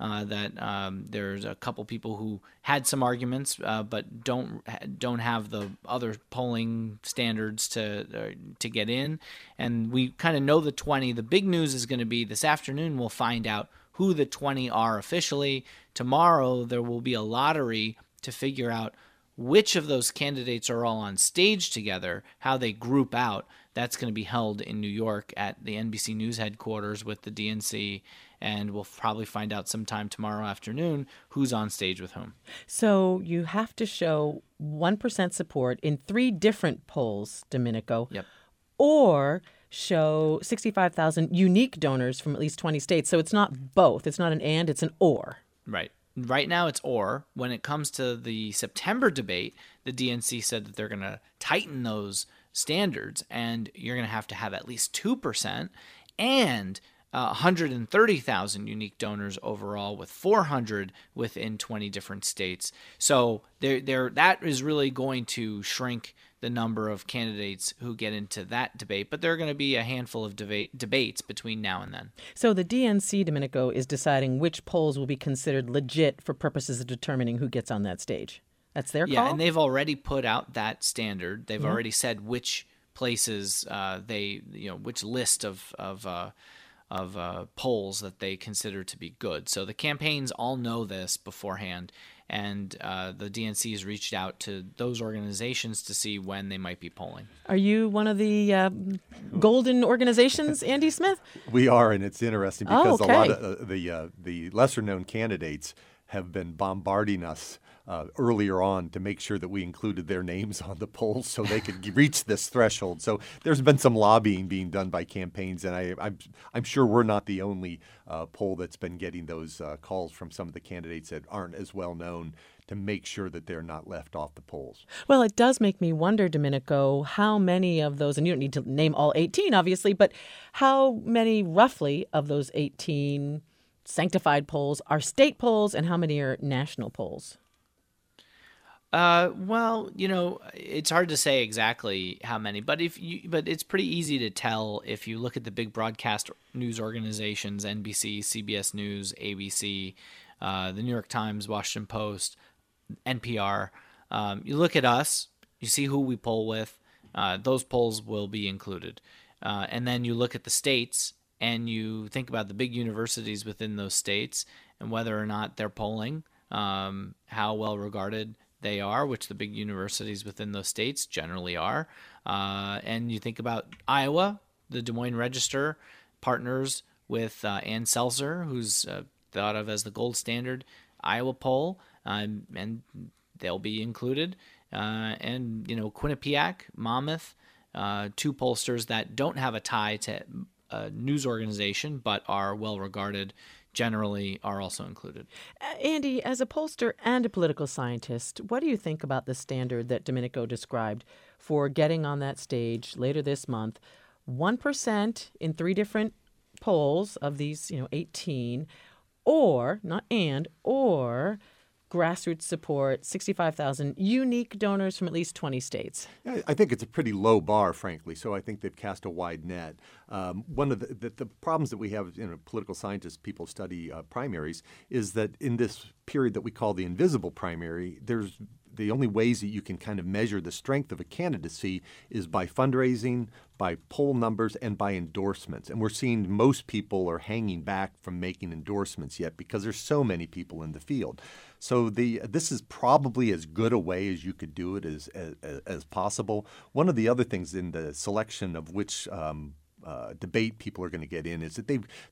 that there's a couple people who had some arguments, but don't have the other polling standards to get in, and we kind of know the 20. The big news is going to be this afternoon. We'll find out who the 20 are officially. Tomorrow there will be a lottery to figure out which of those candidates are all on stage together, how they group out. That's going to be held in New York at the NBC News headquarters with the DNC, and we'll probably find out sometime tomorrow afternoon who's on stage with whom. So you have to show 1% support in 3 different polls, Domenico. Yep. Or show 65,000 unique donors from at least 20 states. So it's not both. It's not an and, it's an or. Right. Right now it's or. When it comes to the September debate, the DNC said that they're going to tighten those standards, and you're going to have at least 2% and 130,000 unique donors overall, with 400 within 20 different states. So that is really going to shrink the number of candidates who get into that debate, but there are going to be a handful of debates between now and then. So the DNC, Domenico, is deciding which polls will be considered legit for purposes of determining who gets on that stage. That's their call? Yeah, and they've already put out that standard. They've already said which places which list of polls that they consider to be good. So the campaigns all know this beforehand, and the DNC has reached out to those organizations to see when they might be polling. Are you one of the golden organizations, Andy Smith? We are, and it's interesting because okay. a lot of the lesser-known candidates have been bombarding us earlier on to make sure that we included their names on the polls so they could reach this threshold. So there's been some lobbying being done by campaigns, and I'm sure we're not the only poll that's been getting those calls from some of the candidates that aren't as well known to make sure that they're not left off the polls. Well, it does make me wonder, Domenico, how many of those, and you don't need to name all 18, obviously, but how many roughly of those 18 sanctified polls are state polls and how many are national polls? Well, it's hard to say exactly how many, but but it's pretty easy to tell if you look at the big broadcast news organizations, NBC, CBS News, ABC, the New York Times, Washington Post, NPR. You look at us, you see who we poll with, those polls will be included. And then you look at the states and you think about the big universities within those states and whether or not they're polling, how well regarded they are, which the big universities within those states generally are. And you think about Iowa, the Des Moines Register partners with Ann Selzer, who's thought of as the gold standard Iowa poll, and they'll be included. and Quinnipiac, Monmouth, two pollsters that don't have a tie to a news organization but are well regarded generally are also included. Andy, as a pollster and a political scientist, what do you think about the standard that Domenico described for getting on that stage later this month? 1% in 3 different polls of these, 18, or grassroots support, 65,000 unique donors from at least 20 states. I think it's a pretty low bar, frankly, so I think they've cast a wide net. One of the problems that we have, political scientists, people study primaries, is that in this period that we call the invisible primary, there's the only ways that you can kind of measure the strength of a candidacy is by fundraising, by poll numbers, and by endorsements. And we're seeing most people are hanging back from making endorsements yet because there's so many people in the field. So this is probably as good a way as you could do it as possible. One of the other things in the selection of which debate people are going to get in is that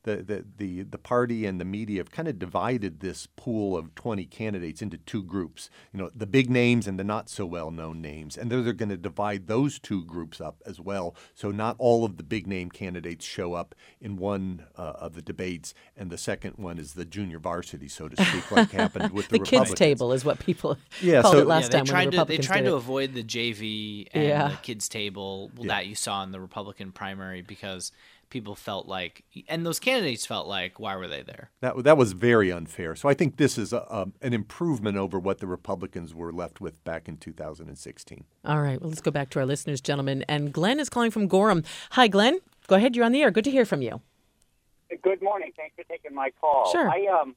the party and the media have kind of divided this pool of 20 candidates into 2 groups, the big names and the not so well known names, and they're going to divide those 2 groups up as well, so not all of the big name candidates show up in one of the debates, and the second one is the junior varsity, so to speak, like happened with the Republicans. Kids table is what people called it last time when the Republicans They tried did to it. avoid the JV and the kids table that you saw in the Republican primary because people felt like, and those candidates felt like, why were they there? That was very unfair. So I think this is an improvement over what the Republicans were left with back in 2016. All right. Well, let's go back to our listeners, gentlemen. And Glenn is calling from Gorham. Hi, Glenn. Go ahead. You're on the air. Good to hear from you. Good morning. Thanks for taking my call. Sure.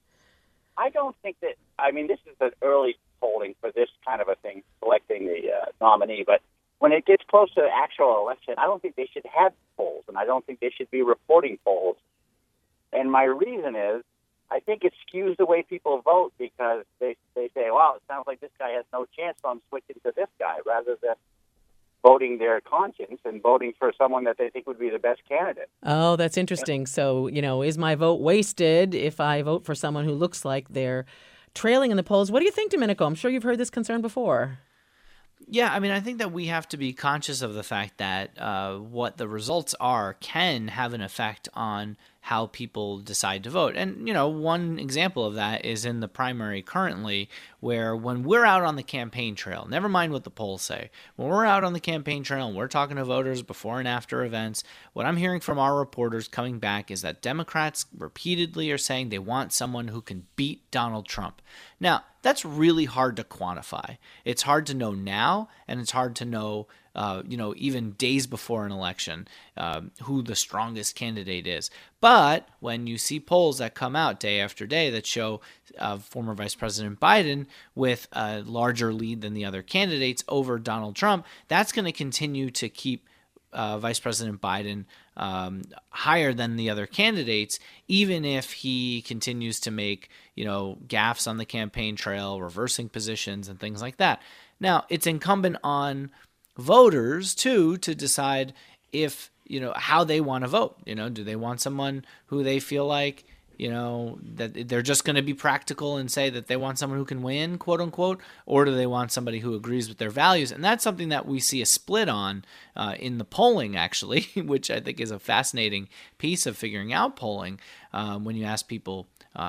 I don't think that, this is the early polling for this kind of a thing, selecting the nominee, but when it gets close to the actual election, I don't think they should have polls, and I don't think they should be reporting polls. And my reason is, I think it skews the way people vote because they say, wow, it sounds like this guy has no chance, so I'm switching to this guy, rather than voting their conscience and voting for someone that they think would be the best candidate. Oh, that's interesting. So, is my vote wasted if I vote for someone who looks like they're trailing in the polls? What do you think, Domenico? I'm sure you've heard this concern before. Yeah, I think that we have to be conscious of the fact that what the results are can have an effect on how people decide to vote. And, one example of that is in the primary currently, where when we're out on the campaign trail, never mind what the polls say, when we're out on the campaign trail and we're talking to voters before and after events, what I'm hearing from our reporters coming back is that Democrats repeatedly are saying they want someone who can beat Donald Trump. Now, that's really hard to quantify. It's hard to know now, and it's hard to know even days before an election, who the strongest candidate is. But when you see polls that come out day after day that show former Vice President Biden with a larger lead than the other candidates over Donald Trump, that's going to continue to keep Vice President Biden higher than the other candidates, even if he continues to make, gaffes on the campaign trail, reversing positions and things like that. Now, it's incumbent on voters too to decide if how they want to vote. Do they want someone who they feel like that they're just going to be practical and say that they want someone who can win, quote unquote, or do they want somebody who agrees with their values? And that's something that we see a split on in the polling, actually, which I think is a fascinating piece of figuring out polling. When you ask people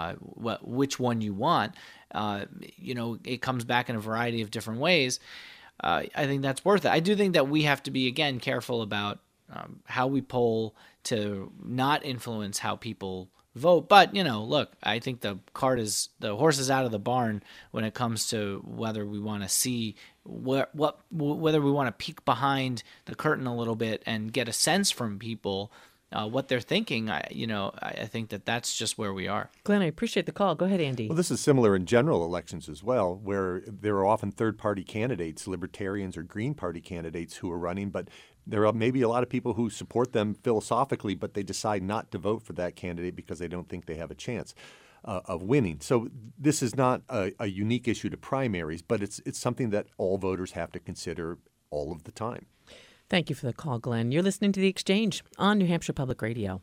which one you want, it comes back in a variety of different ways. I think that's worth it. I do think that we have to be, again, careful about how we poll to not influence how people vote. But, look, I think the horse is out of the barn when it comes to whether we want to see whether we want to peek behind the curtain a little bit and get a sense from people what they're thinking. I think that's just where we are. Glenn, I appreciate the call. Go ahead, Andy. Well, this is similar in general elections as well, where there are often third-party candidates, Libertarians or Green Party candidates who are running, but there are maybe a lot of people who support them philosophically, but they decide not to vote for that candidate because they don't think they have a chance of winning. So this is not a unique issue to primaries, but it's something that all voters have to consider all of the time. Thank you for the call, Glenn. You're listening to The Exchange on New Hampshire Public Radio.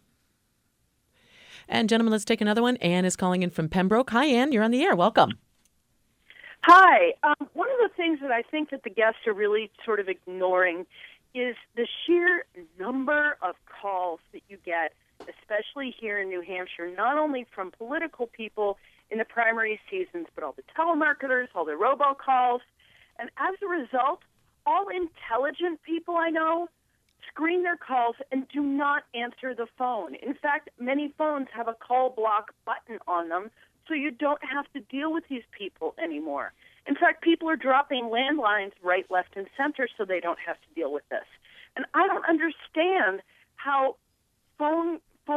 And gentlemen, let's take another one. Ann is calling in from Pembroke. Hi, Ann. You're on the air. Welcome. Hi. One of the things that I think that the guests are really sort of ignoring is the sheer number of calls that you get, especially here in New Hampshire, not only from political people in the primary seasons, but all the telemarketers, all the robocalls. And as a result, all intelligent people I know screen their calls and do not answer the phone. In fact, many phones have a call block button on them, so you don't have to deal with these people anymore. In fact, people are dropping landlines right, left, and center so they don't have to deal with this. And I don't understand how phone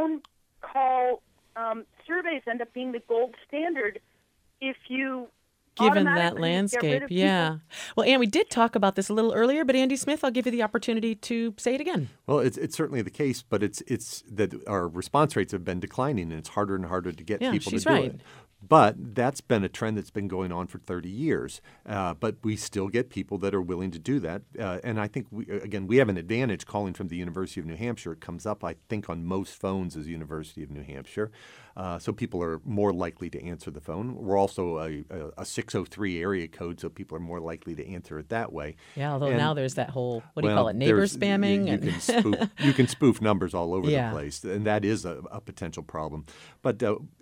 call surveys end up being the gold standard if you given that landscape. Yeah. Well, Ann, we did talk about this a little earlier, but Andy Smith, I'll give you the opportunity to say it again. Well, it's certainly the case, but it's that our response rates have been declining, and it's harder and harder to get people to do it. But that's been a trend that's been going on for 30 years. But we still get people that are willing to do that. And I think, we have an advantage calling from the University of New Hampshire. It comes up, I think, on most phones as University of New Hampshire. So people are more likely to answer the phone. We're also a 603 area code, so people are more likely to answer it that way. Yeah, although now there's that whole, neighbor spamming? You can spoof numbers all over the place, and that is a potential problem. But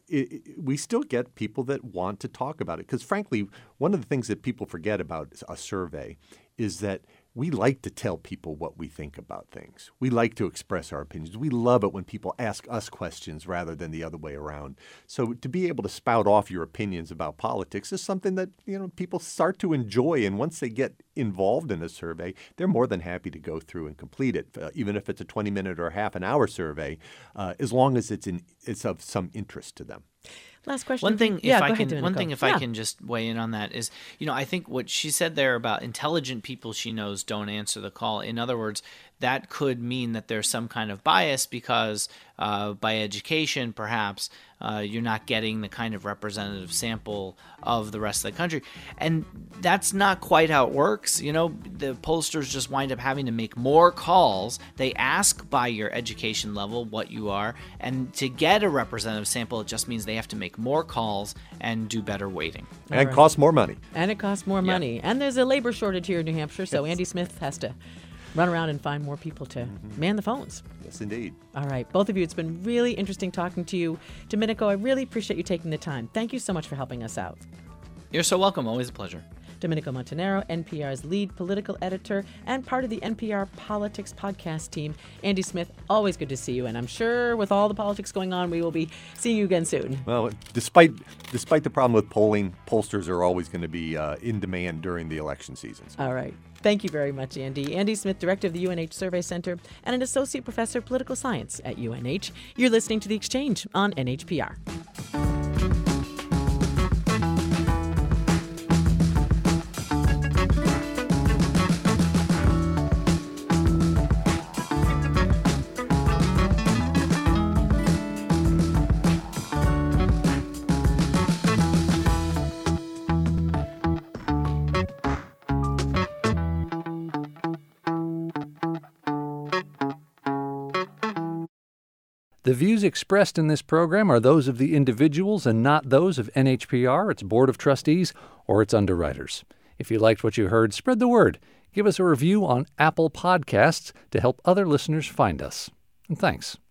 we still get people that want to talk about it because, frankly, one of the things that people forget about a survey is that we like to tell people what we think about things. We like to express our opinions. We love it when people ask us questions rather than the other way around. So to be able to spout off your opinions about politics is something that people start to enjoy. And once they get involved in a survey, they're more than happy to go through and complete it, even if it's a 20-minute or half an hour survey, as long as it's of some interest to them. Last question. One thing, if I can just weigh in on that is, I think what she said there about intelligent people she knows don't answer the call. In other words, that could mean that there's some kind of bias because by education, perhaps, you're not getting the kind of representative sample of the rest of the country. And that's not quite how it works. The pollsters just wind up having to make more calls. They ask by your education level what you are. And to get a representative sample, it just means they have to make more calls and do better weighting. And it costs more money. And it costs more money. And there's a labor shortage here in New Hampshire, so Andy Smith has to run around and find more people to man the phones. Yes, indeed. All right. Both of you, it's been really interesting talking to you. Domenico, I really appreciate you taking the time. Thank you so much for helping us out. You're so welcome. Always a pleasure. Domenico Montanaro, NPR's lead political editor and part of the NPR Politics podcast team. Andy Smith, always good to see you. And I'm sure with all the politics going on, we will be seeing you again soon. Well, despite the problem with polling, pollsters are always going to be in demand during the election seasons. All right. Thank you very much, Andy. Andy Smith, director of the UNH Survey Center and an associate professor of political science at UNH. You're listening to The Exchange on NHPR. The views expressed in this program are those of the individuals and not those of NHPR, its Board of Trustees, or its underwriters. If you liked what you heard, spread the word. Give us a review on Apple Podcasts to help other listeners find us. And thanks.